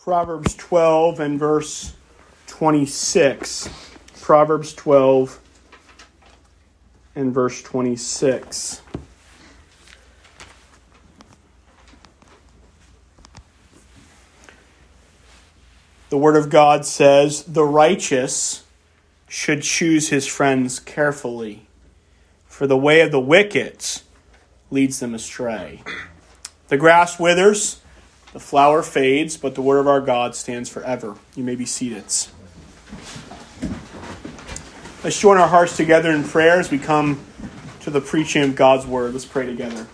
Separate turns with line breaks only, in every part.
Proverbs 12 and verse 26. Proverbs 12 and verse 26. The Word of God says, "The righteous should choose his friends carefully, for the way of the wicked leads them astray." The grass withers, the flower fades, but the word of our God stands forever. You may be seated. Let's join our hearts together in prayer as we come to the preaching of God's word. Let's pray together.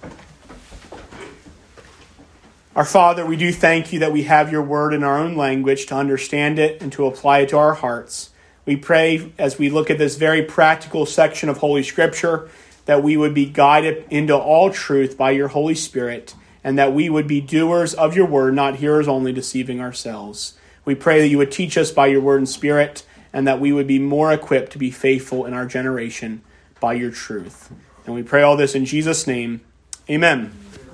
Our Father, we do thank you that we have your word in our own language to understand it and to apply it to our hearts. We pray as we look at this very practical section of Holy Scripture that we would be guided into all truth by your Holy Spirit, and that we would be doers of your word, not hearers only, deceiving ourselves. We pray that you would teach us by your word and spirit, and that we would be more equipped to be faithful in our generation by your truth. And we pray all this in Jesus' name. Amen.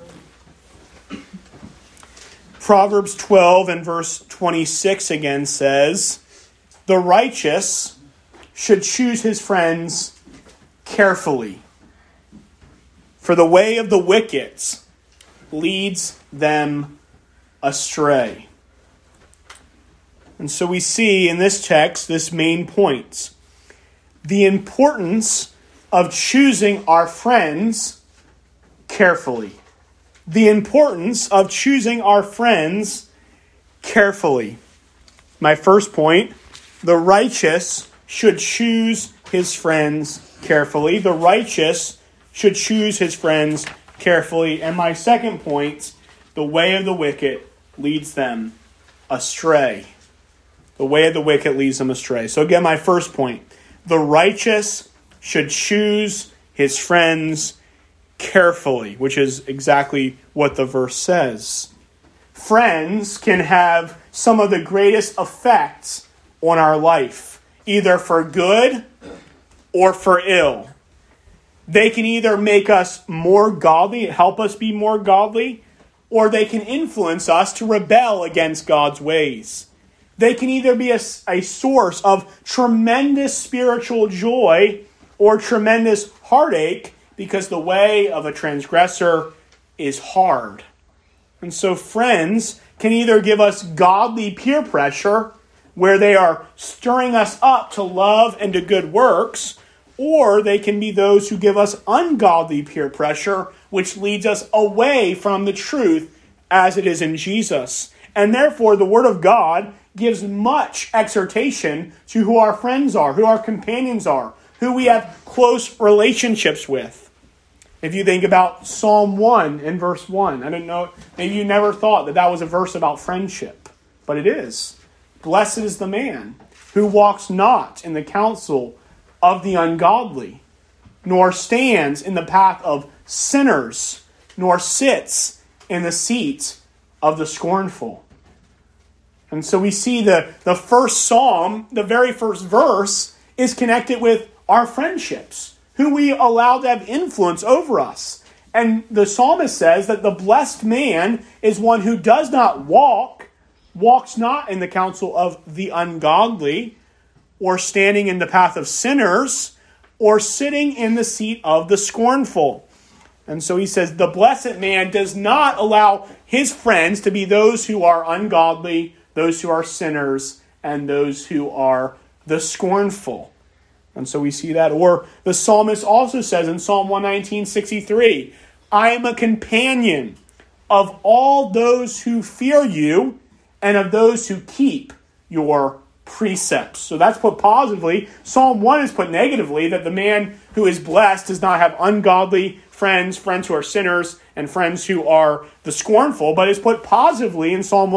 Proverbs 12 and verse 26 again says, "The righteous should choose his friends carefully, for the way of the wicked leads them astray." And so we see in this text this main point: the importance of choosing our friends carefully. The importance of choosing our friends carefully. My first point, the righteous should choose his friends carefully. The righteous should choose his friends carefully. And my second point, the way of the wicked leads them astray. The way of the wicked leads them astray. So again, my first point, the righteous should choose his friends carefully, which is exactly what the verse says. Friends can have some of the greatest effects on our life, either for good or for ill. They can either make us more godly, help us be more godly, or they can influence us to rebel against God's ways. They can either be a source of tremendous spiritual joy or tremendous heartache, because the way of a transgressor is hard. And so friends can either give us godly peer pressure, where they are stirring us up to love and to good works, or they can be those who give us ungodly peer pressure, which leads us away from the truth as it is in Jesus. And therefore, the Word of God gives much exhortation to who our friends are, who our companions are, who we have close relationships with. If you think about Psalm 1 and verse 1, I don't know, maybe you never thought that that was a verse about friendship, but it is. "Blessed is the man who walks not in the counsel of the ungodly, nor stands in the path of sinners, nor sits in the seat of the scornful." And so we see the first psalm, the very first verse, is connected with our friendships, who we allow to have influence over us. And the psalmist says that the blessed man is one who does not walks not in the counsel of the ungodly, or standing in the path of sinners, or sitting in the seat of the scornful. And so he says the blessed man does not allow his friends to be those who are ungodly, those who are sinners, and those who are the scornful. And so we see that. Or the psalmist also says in Psalm 119:63, "I am a companion of all those who fear you and of those who keep your precepts." So that's put positively. Psalm 1 is put negatively, that the man who is blessed does not have ungodly friends, friends who are sinners, and friends who are the scornful. But it's put positively in Psalm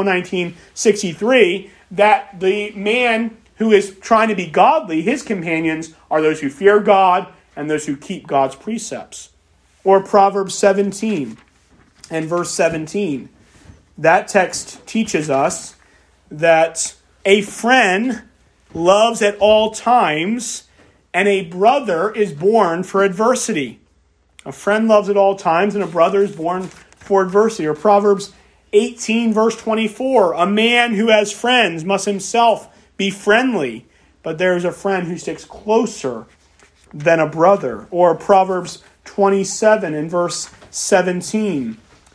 119:63 that the man who is trying to be godly, his companions are those who fear God and those who keep God's precepts. Or Proverbs 17 and verse 17. That text teaches us that a friend loves at all times, and a brother is born for adversity. A friend loves at all times, and a brother is born for adversity. Or Proverbs 18, verse 24, a man who has friends must himself be friendly, but there is a friend who sticks closer than a brother. Or Proverbs 27 in verse 17.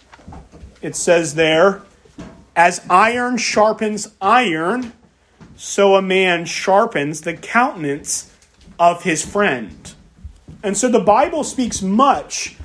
It says there, as iron sharpens iron, so a man sharpens the countenance of his friend. And so the Bible speaks much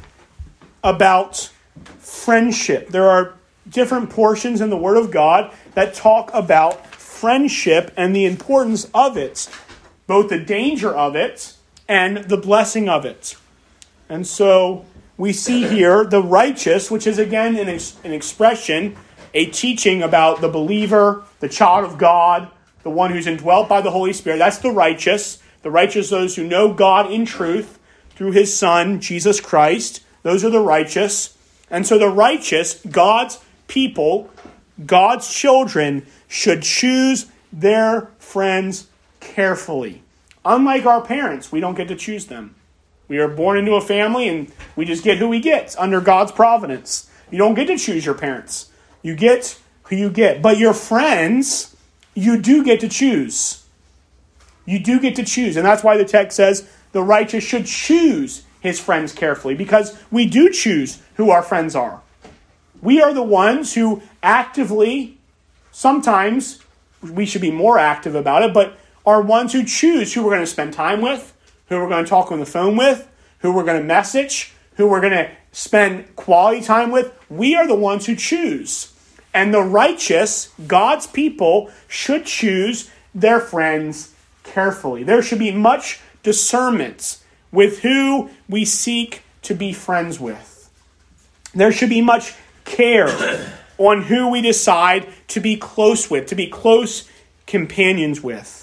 about friendship. There are different portions in the Word of God that talk about friendship and the importance of it, both the danger of it and the blessing of it. And so we see here the righteous, which is again an expression, a teaching about the believer, the child of God, the one who's indwelt by the Holy Spirit. That's the righteous. The righteous, those who know God in truth through his Son, Jesus Christ. Those are the righteous. And so the righteous, God's people, God's children, should choose their friends carefully. Unlike our parents, we don't get to choose them. We are born into a family and we just get who we get under God's providence. You don't get to choose your parents. You get who you get. But your friends, you do get to choose. You do get to choose. And that's why the text says the righteous should choose his friends carefully, because we do choose who our friends are. We are the ones who actively, sometimes we should be more active about it, but are ones who choose who we're going to spend time with, who we're going to talk on the phone with, who we're going to message, who we're going to spend quality time with. We are the ones who choose. And the righteous, God's people, should choose their friends carefully. There should be much discernment with who we seek to be friends with. There should be much care on who we decide to be close with, to be close companions with.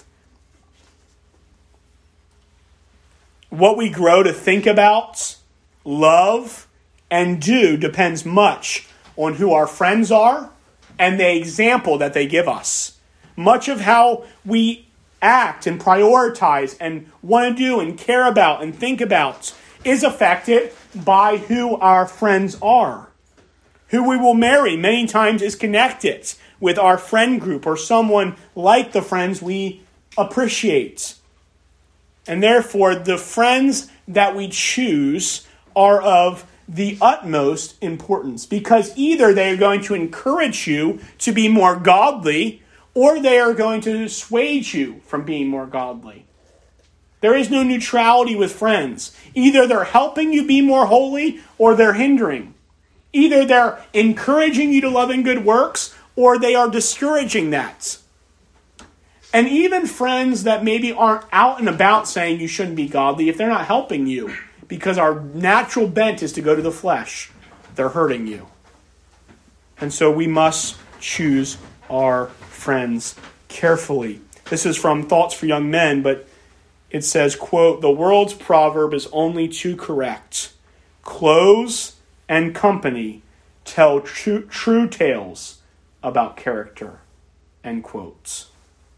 What we grow to think about, love, and do depends much on who our friends are and the example that they give us. Much of how we act and prioritize and want to do and care about and think about is affected by who our friends are. Who we will marry many times is connected with our friend group or someone like the friends we appreciate. And therefore, the friends that we choose are of the utmost importance, because either they are going to encourage you to be more godly, or they are going to dissuade you from being more godly. There is no neutrality with friends. Either they're helping you be more holy, or they're hindering. Either they're encouraging you to love and good works, or they are discouraging that. And even friends that maybe aren't out and about saying you shouldn't be godly, if they're not helping you, because our natural bent is to go to the flesh, they're hurting you. And so we must choose our friends carefully. This is from Thoughts for Young Men, but it says, quote, "The world's proverb is only too correct. Clothes and company tell true tales about character," end quotes.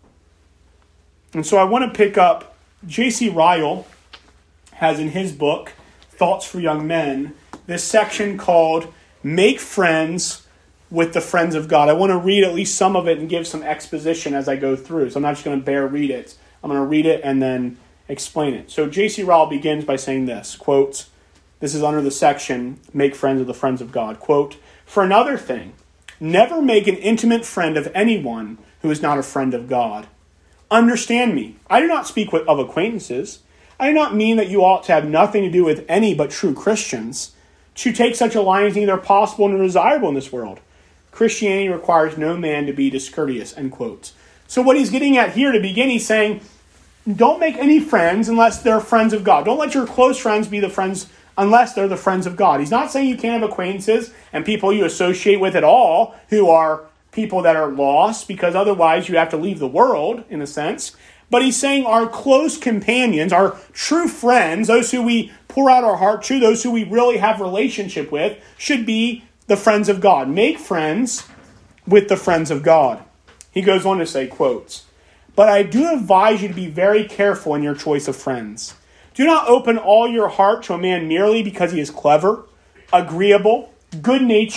And so I want to pick up, J.C. Ryle has in his book, Thoughts for Young Men, this section called Make Friends with the Friends of God. I want to read at least some of it and give some exposition as I go through. So I'm not just going to read it. I'm going to read it and then explain it. So J.C. Ryle begins by saying this, quote, this is under the section, Make Friends with the Friends of God, quote, "For another thing, never make an intimate friend of anyone who is not a friend of God. Understand me, I do not speak of acquaintances. I do not mean that you ought to have nothing to do with any but true Christians. To take such alliance is neither possible nor desirable in this world. Christianity requires no man to be discourteous," end quote. So what he's getting at here to begin, he's saying, don't make any friends unless they're friends of God. Don't let your close friends be the friends unless they're the friends of God. He's not saying you can't have acquaintances and people you associate with at all who are people that are lost, because otherwise you have to leave the world, in a sense. But he's saying our close companions, our true friends, those who we pour out our heart to, those who we really have relationship with, should be the friends of God. Make friends with the friends of God. He goes on to say, quotes, "But I do advise you to be very careful in your choice of friends. Do not open all your heart to a man merely because he is clever, agreeable, good-natured,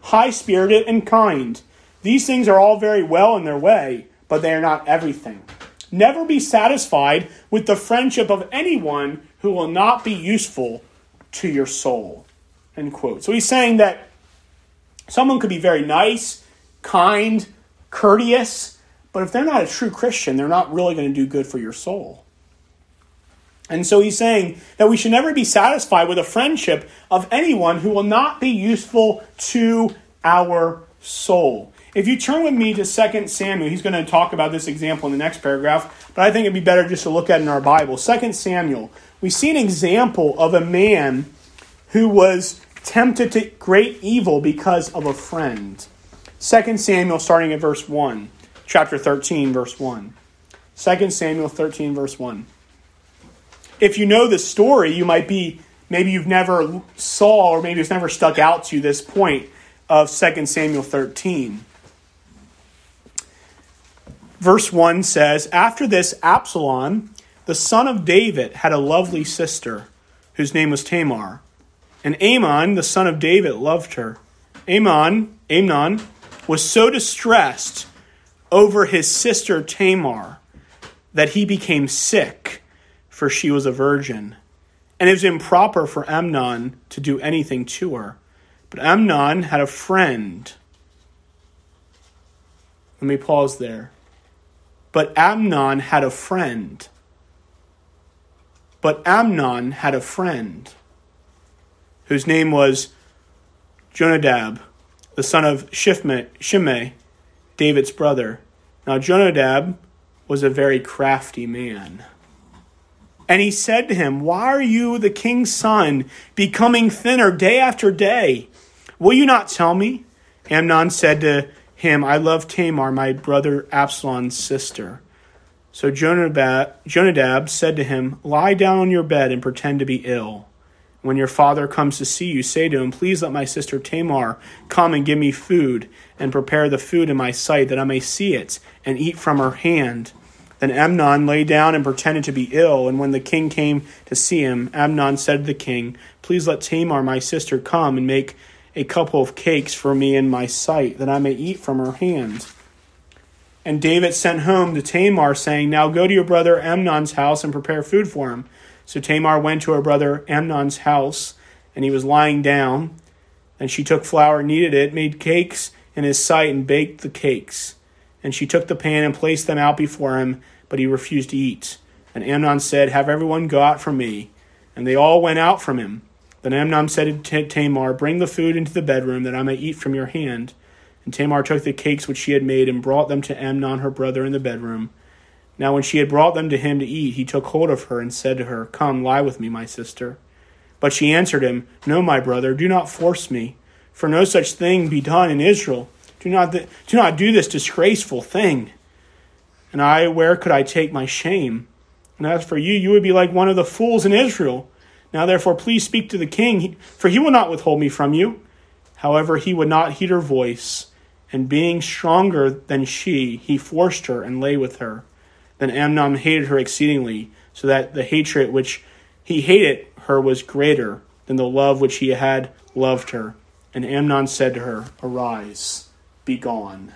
high-spirited, and kind. These things are all very well in their way, but they are not everything. Never be satisfied with the friendship of anyone who will not be useful to your soul." End quote. So he's saying that someone could be very nice, kind, courteous, but if they're not a true Christian, they're not really going to do good for your soul. And so he's saying that we should never be satisfied with a friendship of anyone who will not be useful to our soul. If you turn with me to 2 Samuel, he's going to talk about this example in the next paragraph, but I think it'd be better just to look at it in our Bible. 2 Samuel, we see an example of a man who was tempted to great evil because of a friend. 2 Samuel, starting at verse 1, chapter 13, verse 1. 2 Samuel 13, verse 1. If you know the story, you might be, maybe you've never saw, or maybe it's never stuck out to you, this point of 2 Samuel 13. Verse 1 says, "After this, Absalom, the son of David, had a lovely sister, whose name was Tamar. And Amnon, the son of David, loved her. Amnon was so distressed over his sister Tamar that he became sick, for she was a virgin. And it was improper for Amnon to do anything to her. But Amnon had a friend." Let me pause there. But Amnon had a friend. But Amnon had a friend whose name was Jonadab, the son of Shimei, David's brother. Now Jonadab was a very crafty man. And he said to him, "Why are you, the king's son, becoming thinner day after day? Will you not tell me?" Amnon said to him, "I love Tamar, my brother Absalom's sister." So Jonadab said to him, "Lie down on your bed and pretend to be ill. When your father comes to see you, say to him, 'Please let my sister Tamar come and give me food, and prepare the food in my sight, that I may see it and eat from her hand.'" Then Amnon lay down and pretended to be ill, and when the king came to see him, Amnon said to the king, "Please let Tamar, my sister, come and make a couple of cakes for me in my sight, that I may eat from her hand." And David sent home to Tamar, saying, "Now go to your brother Amnon's house and prepare food for him." So Tamar went to her brother Amnon's house, and he was lying down. And she took flour, kneaded it, made cakes in his sight, and baked the cakes. And she took the pan and placed them out before him, but he refused to eat. And Amnon said, "Have everyone go out from me." And they all went out from him. Then Amnon said to Tamar, "Bring the food into the bedroom, that I may eat from your hand." And Tamar took the cakes which she had made and brought them to Amnon her brother in the bedroom. Now when she had brought them to him to eat, he took hold of her and said to her, "Come, lie with me, my sister." But she answered him, "No, my brother, do not force me, for no such thing be done in Israel. Do not do this disgraceful thing. And where could I take my shame? And as for you, you would be like one of the fools in Israel. Now therefore please speak to the king, for he will not withhold me from you." However, he would not heed her voice, and being stronger than she, he forced her and lay with her. Then Amnon hated her exceedingly, so that the hatred which he hated her was greater than the love which he had loved her. And Amnon said to her, "Arise, be gone."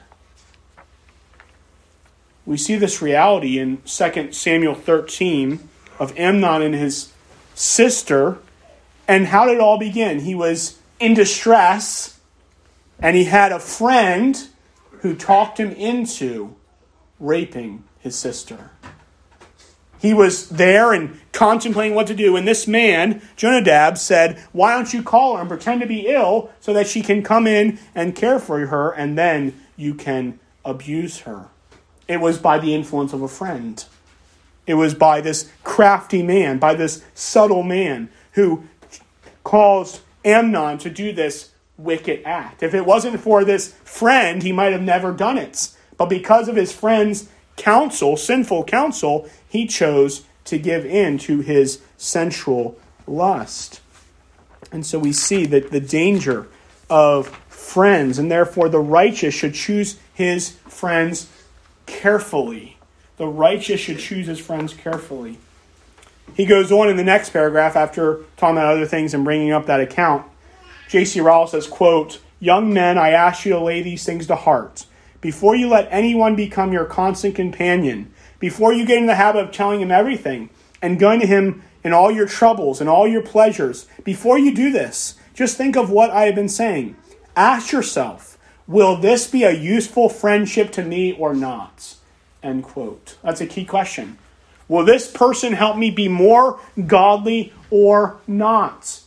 We see this reality in 2 Samuel 13 of Amnon and his sister. And how did it all begin? He was in distress, and he had a friend who talked him into raping his sister. He was there and contemplating what to do. And this man, Jonadab, said, "Why don't you call her and pretend to be ill so that she can come in and care for her, and then you can abuse her?" It was by the influence of a friend. It was by this crafty man, by this subtle man who caused Amnon to do this wicked act. If it wasn't for this friend, he might have never done it. But because of his friend's counsel, sinful counsel, he chose to give in to his sensual lust. And so we see that the danger of friends, and therefore the righteous should choose his friends carefully. The righteous should choose his friends carefully. He goes on in the next paragraph after talking about other things and bringing up that account. J.C. Rowell says, quote, Young men, I ask you to lay these things to heart. Before you let anyone become your constant companion, before you get in the habit of telling him everything and going to him in all your troubles and all your pleasures, before you do this, just think of what I have been saying. Ask yourself, will this be a useful friendship to me or not? End quote. That's a key question. Will this person help me be more godly or not?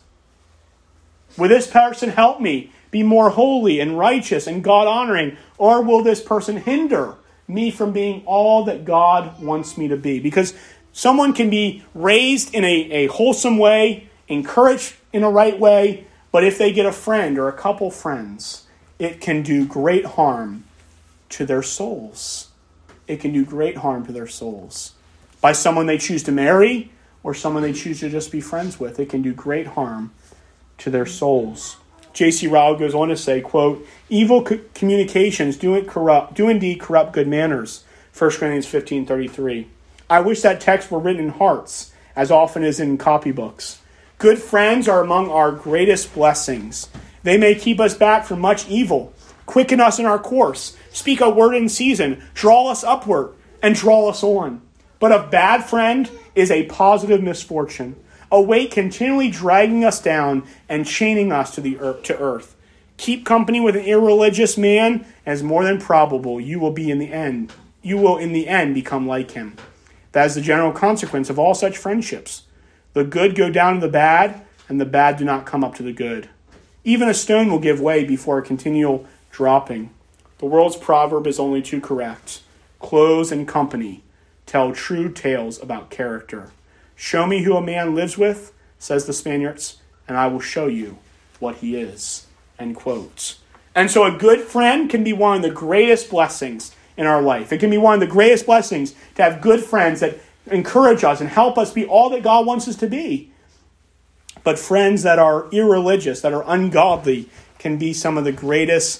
Will this person help me be more holy and righteous and God-honoring? Or will this person hinder me from being all that God wants me to be? Because someone can be raised in a wholesome way, encouraged in a right way, but if they get a friend or a couple friends, it can do great harm to their souls. It can do great harm to their souls. By someone they choose to marry or someone they choose to just be friends with, it can do great harm to their souls. J.C. Ryle goes on to say, quote, evil communications do indeed corrupt good manners. 1 Corinthians 15:33. I wish that text were written in hearts as often as in copybooks. Good friends are among our greatest blessings. They may keep us back from much evil, quicken us in our course, speak a word in season, draw us upward, and draw us on. But a bad friend is a positive misfortune, a weight continually dragging us down and chaining us to earth. Keep company with an irreligious man, as more than probable you will in the end become like him. That is the general consequence of all such friendships. The good go down to the bad, and the bad do not come up to the good. Even a stone will give way before a continual dropping. The world's proverb is only too correct. Clothes and company tell true tales about character. Show me who a man lives with, says the Spaniards, and I will show you what he is. End quote. And so a good friend can be one of the greatest blessings in our life. It can be one of the greatest blessings to have good friends that encourage us and help us be all that God wants us to be. But friends that are irreligious, that are ungodly, can be some of the greatest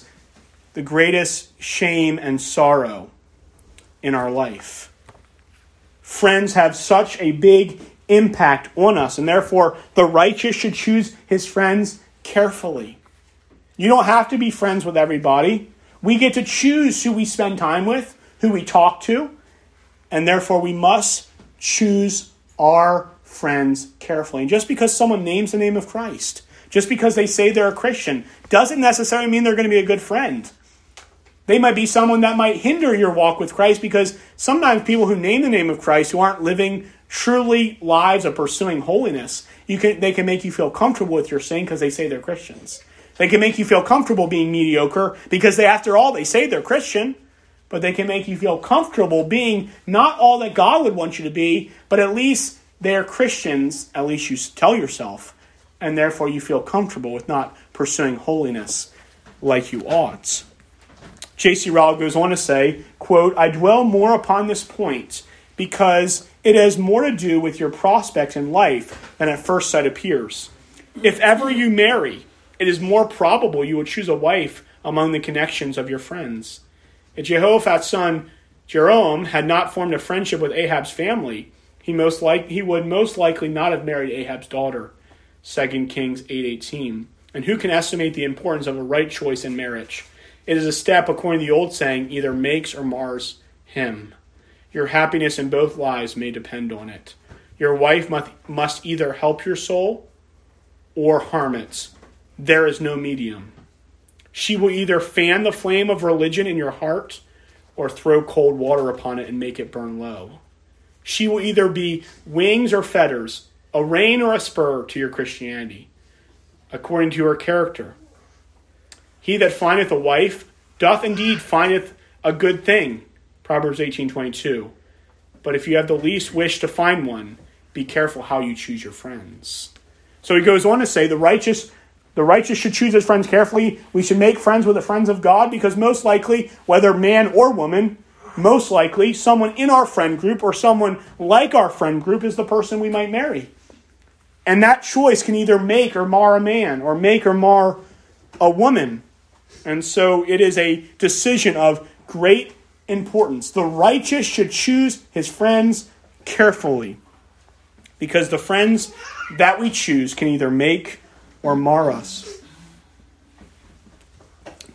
shame and sorrow in our life. Friends have such a big impact on us, and therefore the righteous should choose his friends carefully. You don't have to be friends with everybody. We get to choose who we spend time with, who we talk to, and therefore we must choose our friends carefully. And just because someone names the name of Christ, just because they say they're a Christian, doesn't necessarily mean they're going to be a good friend. They might be someone that might hinder your walk with Christ, because sometimes people who name the name of Christ, who aren't living truly lives of pursuing holiness, they can make you feel comfortable with your sin because they say they're Christians. They can make you feel comfortable being mediocre because after all, they say they're Christian. But they can make you feel comfortable being not all that God would want you to be, but at least they're Christians, at least you tell yourself, and therefore you feel comfortable with not pursuing holiness like you ought. J.C. Ryle goes on to say, quote, I dwell more upon this point because it has more to do with your prospects in life than at first sight appears. If ever you marry, it is more probable you will choose a wife among the connections of your friends. If Jehoshaphat's son Jeroboam had not formed a friendship with Ahab's family, he would most likely not have married Ahab's daughter. 2 Kings 8:18. And who can estimate the importance of a right choice in marriage? It is a step, according to the old saying, either makes or mars him. Your happiness in both lives may depend on it. Your wife must either help your soul or harm it. There is no medium. She will either fan the flame of religion in your heart or throw cold water upon it and make it burn low. She will either be wings or fetters, a rein or a spur to your Christianity, according to her character. He that findeth a wife doth indeed findeth a good thing, Proverbs 18:22. But if you have the least wish to find one, be careful how you choose your friends. So he goes on to say, the righteous should choose his friends carefully. We should make friends with the friends of God, because most likely, whether man or woman, most likely someone in our friend group or someone like our friend group is the person we might marry. And that choice can either make or mar a man, or make or mar a woman. And so it is a decision of great importance. The righteous should choose his friends carefully, because the friends that we choose can either make or mar us.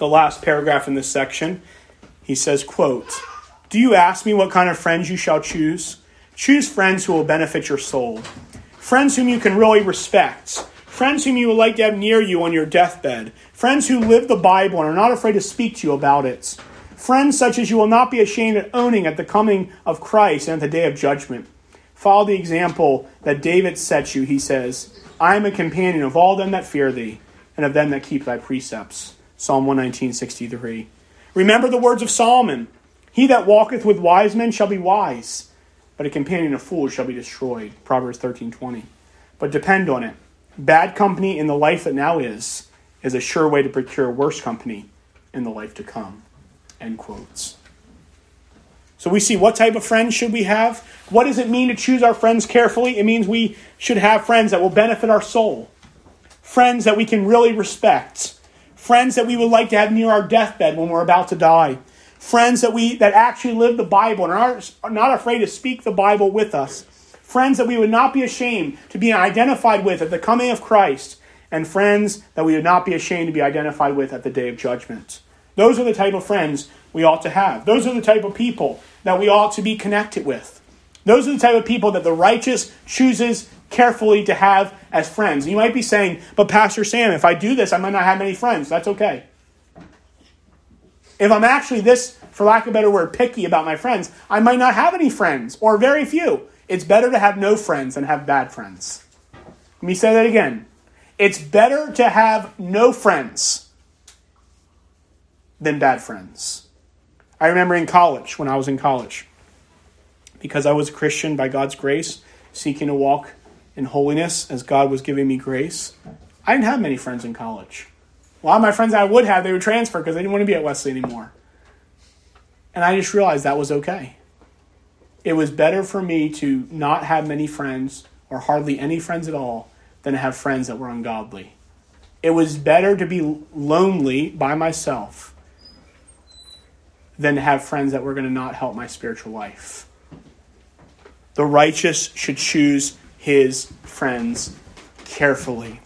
the last paragraph in this section. He says, quote, "Do you ask me what kind of friends you shall choose? Choose friends who will benefit your soul. Friends whom you can really respect. Friends whom you would like to have near you on your deathbed. Friends who live the Bible and are not afraid to speak to you about it. Friends such as you will not be ashamed of owning at the coming of Christ and at the day of judgment. Follow the example that David sets you," he says. "I am a companion of all them that fear thee, and of them that keep thy precepts." Psalm 119:63. Remember the words of Solomon. "He that walketh with wise men shall be wise, but a companion of fools shall be destroyed." Proverbs 13:20. But depend on it. Bad company in the life that now is a sure way to procure worse company in the life to come. End quotes. So we see, what type of friends should we have? What does it mean to choose our friends carefully? It means we should have friends that will benefit our soul. Friends that we can really respect. Friends that we would like to have near our deathbed when we're about to die. Friends that actually live the Bible and are not afraid to speak the Bible with us. Friends that we would not be ashamed to be identified with at the coming of Christ. And friends that we would not be ashamed to be identified with at the day of judgment. Those are the type of friends we ought to have. Those are the type of people that we ought to be connected with. Those are the type of people that the righteous chooses carefully to have as friends. You might be saying, "But Pastor Sam, if I do this, I might not have many friends." That's okay. If I'm actually this, for lack of a better word, picky about my friends, I might not have any friends, or very few. It's better to have no friends than have bad friends. Let me say that again. It's better to have no friends than bad friends. I remember in college, when I was in college, because I was a Christian by God's grace, seeking to walk in holiness as God was giving me grace, I didn't have many friends in college. A lot of my friends I would have, they would transfer because they didn't want to be at Wesley anymore. And I just realized that was okay. It was better for me to not have many friends, or hardly any friends at all, than to have friends that were ungodly. It was better to be lonely by myself than to have friends that were going to not help my spiritual life. The righteous should choose his friends carefully.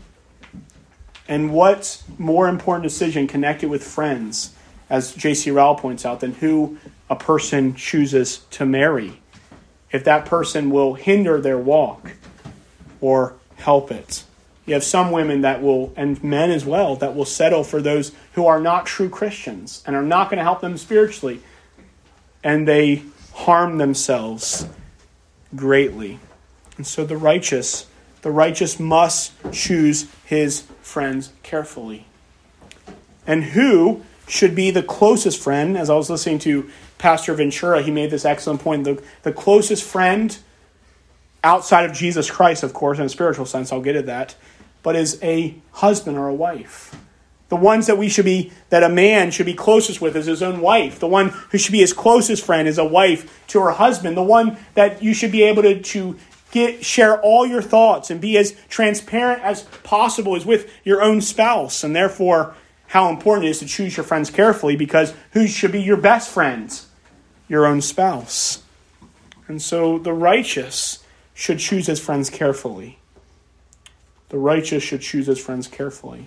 And what more important decision connected with friends, as J.C. Rowell points out, than who a person chooses to marry, if that person will hinder their walk or help it. You have some women that will, and men as well, that will settle for those who are not true Christians and are not going to help them spiritually. And they harm themselves greatly. And so the righteous must choose his friends carefully. And who should be the closest friend? As I was listening to Pastor Ventura, he made this excellent point. The closest friend outside of Jesus Christ, of course, in a spiritual sense, I'll get at that, but is a husband or a wife. The ones that a man should be closest with is his own wife. The one who should be his closest friend is a wife to her husband. The one that you should be able to share all your thoughts and be as transparent as possible is with your own spouse. And therefore, how important it is to choose your friends carefully, because who should be your best friend? Your own spouse. And so the righteous should choose his friends carefully. The righteous should choose his friends carefully.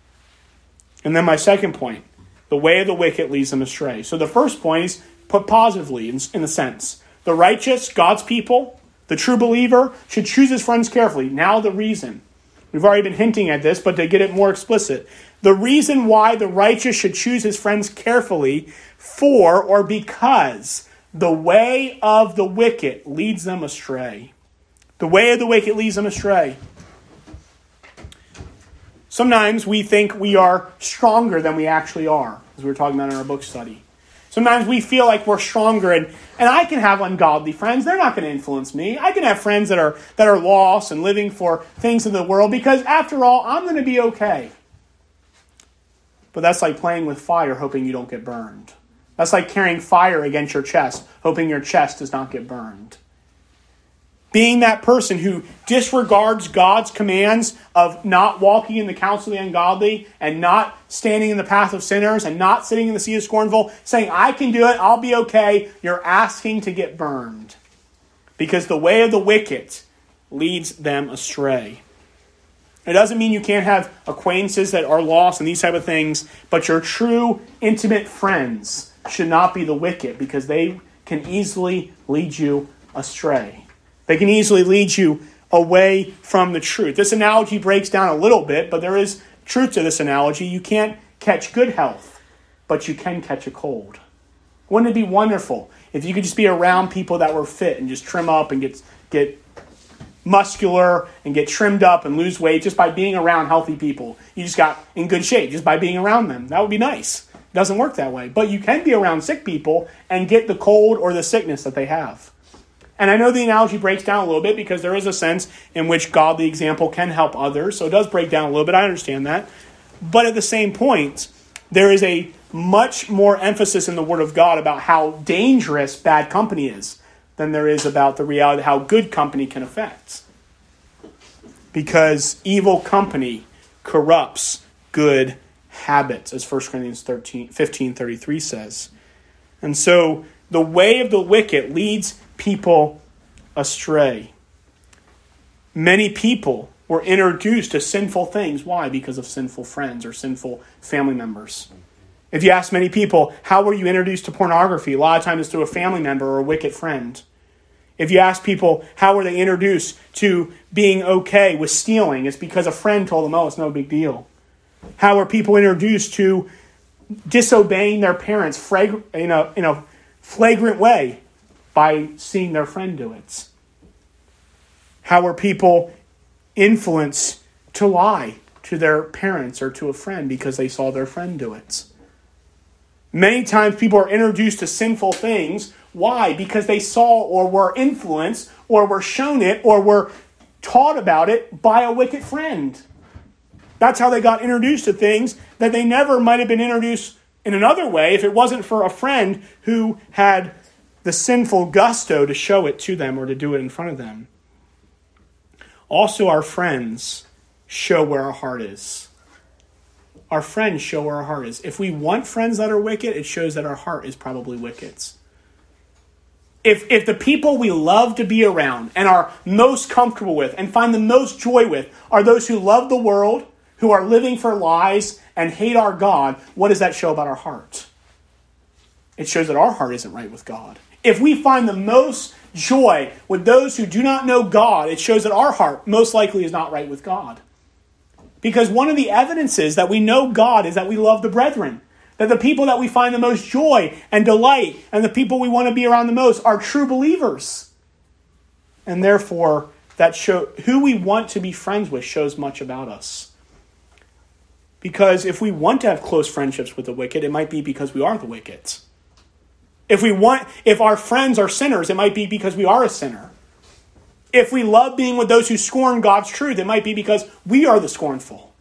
And then my second point, the way of the wicked leads them astray. So the first point is put positively in a sense. The righteous, God's people, the true believer, should choose his friends carefully. Now the reason. We've already been hinting at this, but to get it more explicit. The reason why the righteous should choose his friends carefully, for or because the way of the wicked leads them astray. The way of the wicked leads them astray. Sometimes we think we are stronger than we actually are, as we were talking about in our book study. Sometimes we feel like we're stronger, and I can have ungodly friends. They're not going to influence me. I can have friends that are lost and living for things in the world, because after all, I'm going to be okay. But that's like playing with fire, hoping you don't get burned. That's like carrying fire against your chest, hoping your chest does not get burned. Being that person who disregards God's commands of not walking in the counsel of the ungodly and not standing in the path of sinners and not sitting in the seat of scornful, saying, I can do it, I'll be okay, you're asking to get burned. Because the way of the wicked leads them astray. It doesn't mean you can't have acquaintances that are lost and these type of things, but your true intimate friends should not be the wicked, because they can easily lead you astray. They can easily lead you away from the truth. This analogy breaks down a little bit, but there is truth to this analogy. You can't catch good health, but you can catch a cold. Wouldn't it be wonderful if you could just be around people that were fit and just trim up and get muscular and get trimmed up and lose weight just by being around healthy people? You just got in good shape just by being around them. That would be nice. It doesn't work that way. But you can be around sick people and get the cold or the sickness that they have. And I know the analogy breaks down a little bit because there is a sense in which godly example can help others. So it does break down a little bit. I understand that. But at the same point, there is a much more emphasis in the Word of God about how dangerous bad company is than there is about the reality of how good company can affect. Because evil company corrupts good habits, as 1 Corinthians 15:33 says. And so the way of the wicked leads people astray. Many people were introduced to sinful things. Why? Because of sinful friends or sinful family members. If you ask many people, how were you introduced to pornography? A lot of times it's through a family member or a wicked friend. If you ask people, how were they introduced to being okay with stealing? It's because a friend told them, oh, it's no big deal. How are people introduced to disobeying their parents in a flagrant way? By seeing their friend do it. How are people influenced to lie to their parents or to a friend because they saw their friend do it? Many times people are introduced to sinful things. Why? Because they saw or were influenced or were shown it or were taught about it by a wicked friend. That's how they got introduced to things that they never might have been introduced in another way if it wasn't for a friend who had the sinful gusto to show it to them or to do it in front of them. Also, our friends show where our heart is. Our friends show where our heart is. If we want friends that are wicked, it shows that our heart is probably wicked. If the people we love to be around and are most comfortable with and find the most joy with are those who love the world, who are living for lies and hate our God, what does that show about our heart? It shows that our heart isn't right with God. If we find the most joy with those who do not know God, it shows that our heart most likely is not right with God. Because one of the evidences that we know God is that we love the brethren. That the people that we find the most joy and delight and the people we want to be around the most are true believers. And therefore, who we want to be friends with shows much about us. Because if we want to have close friendships with the wicked, it might be because we are the wicked. If our friends are sinners, it might be because we are a sinner. If we love being with those who scorn God's truth, it might be because we are the scornful.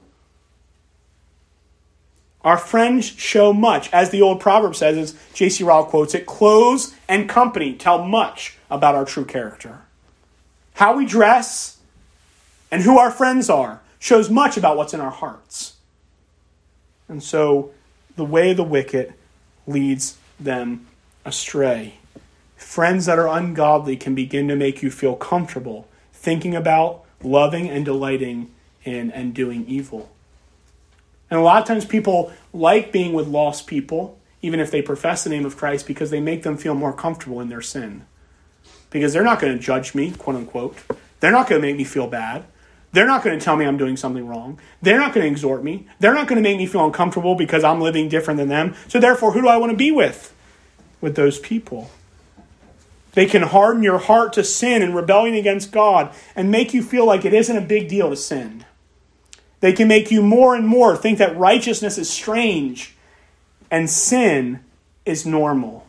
Our friends show much. As the old proverb says, as J.C. Ryle quotes it, clothes and company tell much about our true character. How we dress and who our friends are shows much about what's in our hearts. And so the way of the wicked leads them astray. Friends that are ungodly can begin to make you feel comfortable thinking about, loving, and delighting in and doing evil. And a lot of times people like being with lost people, even if they profess the name of Christ, because they make them feel more comfortable in their sin. Because they're not going to judge me, quote unquote. They're not going to make me feel bad. They're not going to tell me I'm doing something wrong. They're not going to exhort me. They're not going to make me feel uncomfortable because I'm living different than them. So therefore, who do I want to be with? With those people. They can harden your heart to sin and rebellion against God and make you feel like it isn't a big deal to sin. They can make you more and more think that righteousness is strange and sin is normal.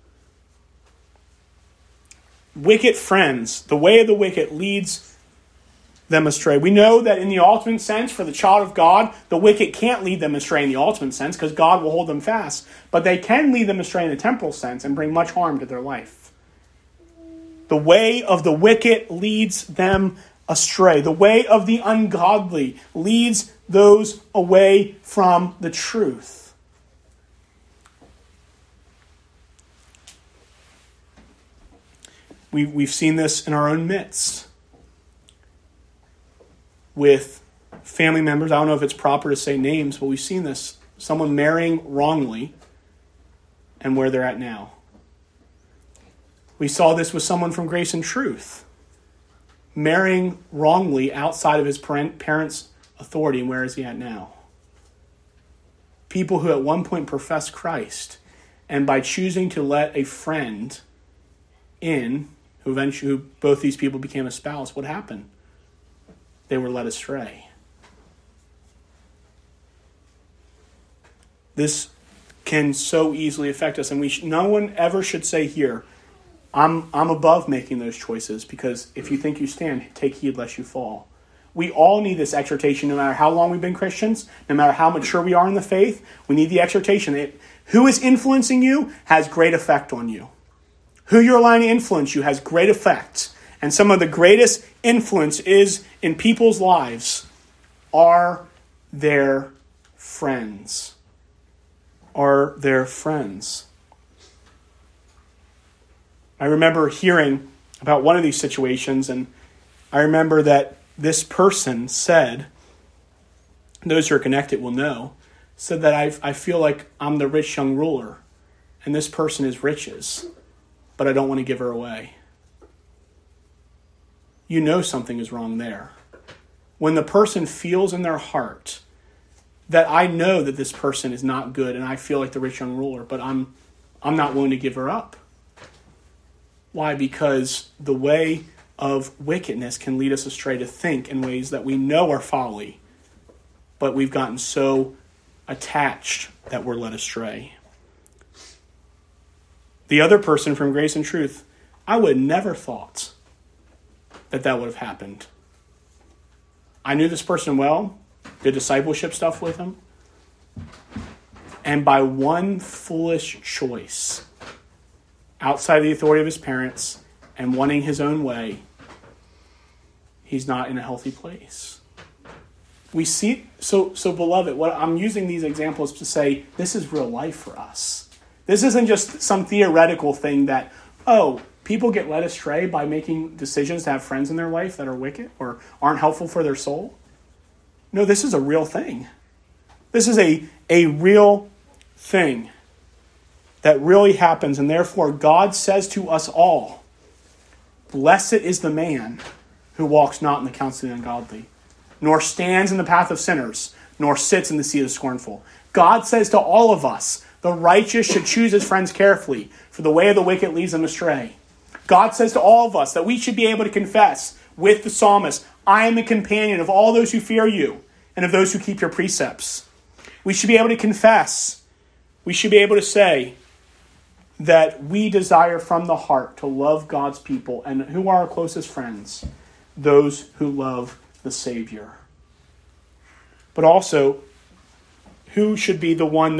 Wicked friends, the way of the wicked leads them astray. We know that in the ultimate sense, for the child of God, the wicked can't lead them astray in the ultimate sense because God will hold them fast. But they can lead them astray in the temporal sense and bring much harm to their life. The way of the wicked leads them astray. The way of the ungodly leads those away from the truth. We've seen this in our own midst with family members, I don't know if it's proper to say names, but we've seen this. Someone marrying wrongly and where they're at now. We saw this with someone from Grace and Truth. Marrying wrongly outside of his parents' authority, and where is he at now? People who at one point professed Christ, and by choosing to let a friend in, who both these people became a spouse, what happened? They were led astray. This can so easily affect us, and no one ever should say here, I'm above making those choices, because if you think you stand, take heed lest you fall. We all need this exhortation, no matter how long we've been Christians, no matter how mature we are in the faith. We need the exhortation. Who is influencing you has great effect on you. Who you're allowing to influence you has great effect. And some of the greatest influence is in people's lives are their friends. Are their friends. I remember hearing about one of these situations, and I remember that this person said, those who are connected will know, said that I feel like I'm the rich young ruler, and this person is riches, but I don't want to give her away. You know something is wrong there. When the person feels in their heart that I know that this person is not good, and I feel like the rich young ruler, but I'm not willing to give her up. Why? Because the way of wickedness can lead us astray to think in ways that we know are folly, but we've gotten so attached that we're led astray. The other person from Grace and Truth, I would never thought that would have happened. I knew this person well, did discipleship stuff with him, and by one foolish choice, outside the authority of his parents and wanting his own way, he's not in a healthy place. We see, so beloved, what I'm using these examples to say, this is real life for us. This isn't just some theoretical thing that, people get led astray by making decisions to have friends in their life that are wicked or aren't helpful for their soul. No, this is a real thing. This is a real thing that really happens, and therefore God says to us all, blessed is the man who walks not in the counsel of the ungodly, nor stands in the path of sinners, nor sits in the seat of the scornful. God says to all of us, the righteous should choose his friends carefully, for the way of the wicked leads them astray. God says to all of us that we should be able to confess with the psalmist, I am a companion of all those who fear you and of those who keep your precepts. We should be able to confess. We should be able to say that we desire from the heart to love God's people. And who are our closest friends? Those who love the Savior. But also, who truly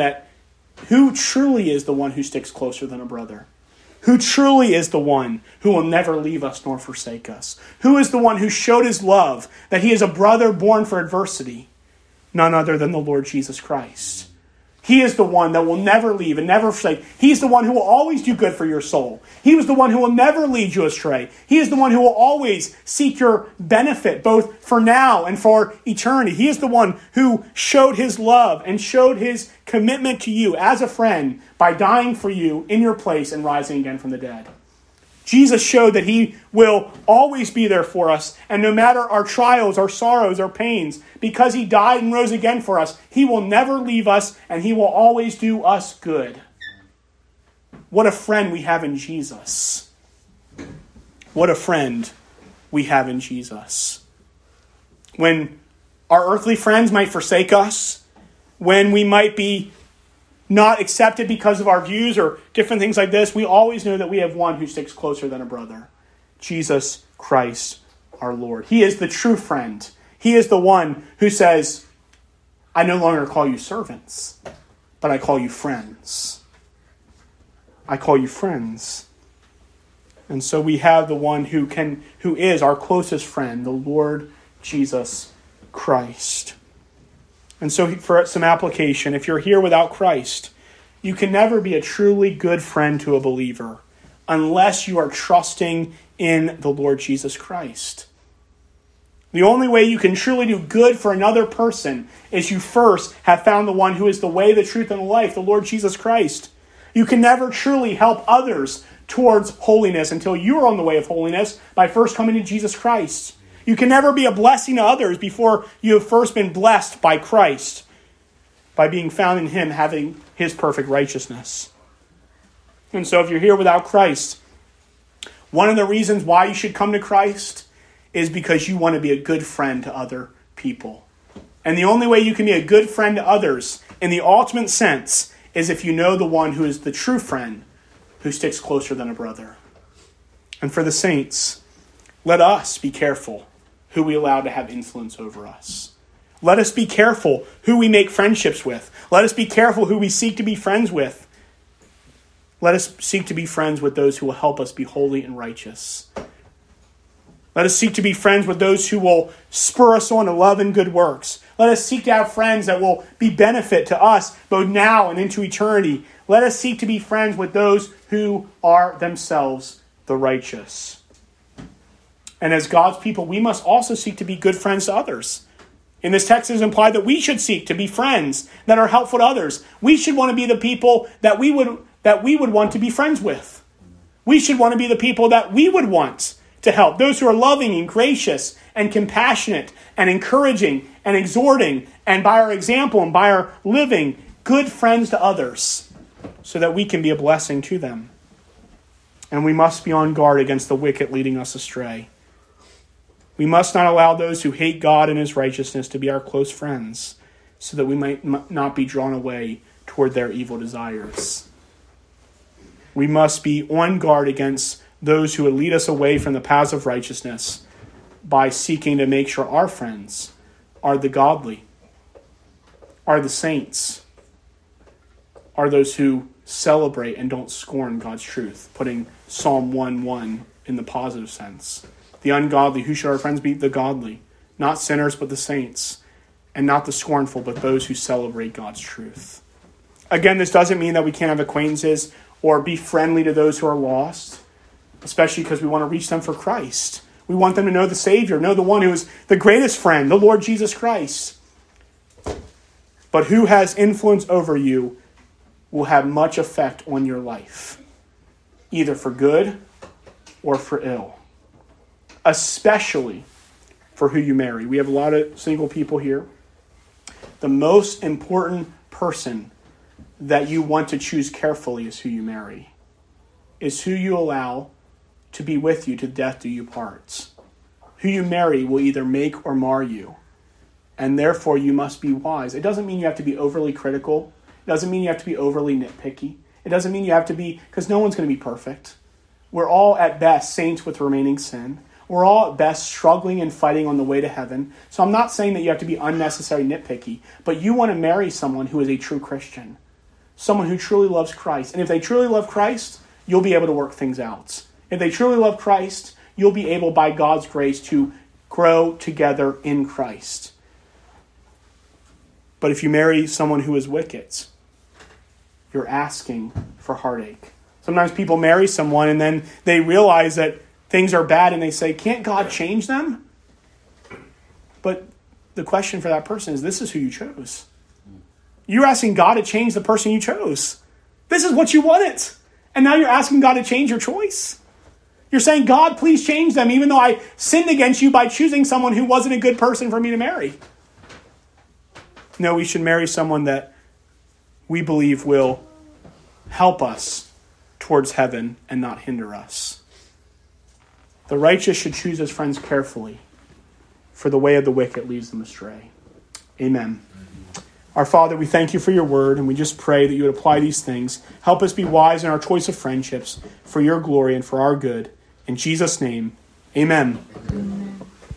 is the one who sticks closer than a brother? Who truly is the one who will never leave us nor forsake us? Who is the one who showed his love, that he is a brother born for adversity? None other than the Lord Jesus Christ. He is the one that will never leave and never forsake. He's the one who will always do good for your soul. He was the one who will never lead you astray. He is the one who will always seek your benefit, both for now and for eternity. He is the one who showed his love and showed his commitment to you as a friend by dying for you in your place and rising again from the dead. Jesus showed that he will always be there for us, and no matter our trials, our sorrows, our pains, because he died and rose again for us, he will never leave us, and he will always do us good. What a friend we have in Jesus. What a friend we have in Jesus. When our earthly friends might forsake us, when we might be not accepted because of our views or different things like this, we always know that we have one who sticks closer than a brother. Jesus Christ, our Lord. He is the true friend. He is the one who says, I no longer call you servants, but I call you friends. I call you friends. And so we have the one who is our closest friend, the Lord Jesus Christ. And so for some application, if you're here without Christ, you can never be a truly good friend to a believer unless you are trusting in the Lord Jesus Christ. The only way you can truly do good for another person is you first have found the one who is the way, the truth, and the life, the Lord Jesus Christ. You can never truly help others towards holiness until you are on the way of holiness by first coming to Jesus Christ. You can never be a blessing to others before you have first been blessed by Christ, by being found in him, having his perfect righteousness. And so if you're here without Christ, one of the reasons why you should come to Christ is because you want to be a good friend to other people. And the only way you can be a good friend to others in the ultimate sense is if you know the one who is the true friend, who sticks closer than a brother. And for the saints, let us be careful who we allow to have influence over us. Let us be careful who we make friendships with. Let us be careful who we seek to be friends with. Let us seek to be friends with those who will help us be holy and righteous. Let us seek to be friends with those who will spur us on to love and good works. Let us seek to have friends that will be benefit to us both now and into eternity. Let us seek to be friends with those who are themselves the righteous. And as God's people, we must also seek to be good friends to others. In this text, it is implied that we should seek to be friends that are helpful to others. We should want to be the people that we would want to be friends with. We should want to be the people that we would want to help. Those who are loving and gracious and compassionate and encouraging and exhorting, and by our example and by our living, good friends to others, so that we can be a blessing to them. And we must be on guard against the wicked leading us astray. We must not allow those who hate God and his righteousness to be our close friends, so that we might not be drawn away toward their evil desires. We must be on guard against those who would lead us away from the paths of righteousness by seeking to make sure our friends are the godly, are the saints, are those who celebrate and don't scorn God's truth, putting Psalm 1:1 in the positive sense. The ungodly, who should our friends be? The godly, not sinners but the saints, and not the scornful but those who celebrate God's truth. Again, this doesn't mean that we can't have acquaintances or be friendly to those who are lost, especially because we want to reach them for Christ. We want them to know the Savior, know the one who is the greatest friend, the Lord Jesus Christ. But who has influence over you will have much effect on your life, either for good or for ill, especially for who you marry. We have a lot of single people here. The most important person that you want to choose carefully is who you marry, is who you allow to be with you to death do you parts. Who you marry will either make or mar you, and therefore you must be wise. It doesn't mean you have to be overly critical. It doesn't mean you have to be overly nitpicky. It doesn't mean you have to be, because no one's going to be perfect. We're all at best saints with remaining sin. We're all at best struggling and fighting on the way to heaven. So I'm not saying that you have to be unnecessary nitpicky, but you want to marry someone who is a true Christian, someone who truly loves Christ. And if they truly love Christ, you'll be able to work things out. If they truly love Christ, you'll be able, by God's grace, to grow together in Christ. But if you marry someone who is wicked, you're asking for heartache. Sometimes people marry someone and then they realize that things are bad and they say, can't God change them? But the question for that person is, this is who you chose. You're asking God to change the person you chose. This is what you wanted. And now you're asking God to change your choice. You're saying, God, please change them, even though I sinned against you by choosing someone who wasn't a good person for me to marry. No, we should marry someone that we believe will help us towards heaven and not hinder us. The righteous should choose his friends carefully, for the way of the wicked leads them astray. Amen. Our Father, we thank you for your word, and we just pray that you would apply these things. Help us be wise in our choice of friendships for your glory and for our good. In Jesus' name, amen.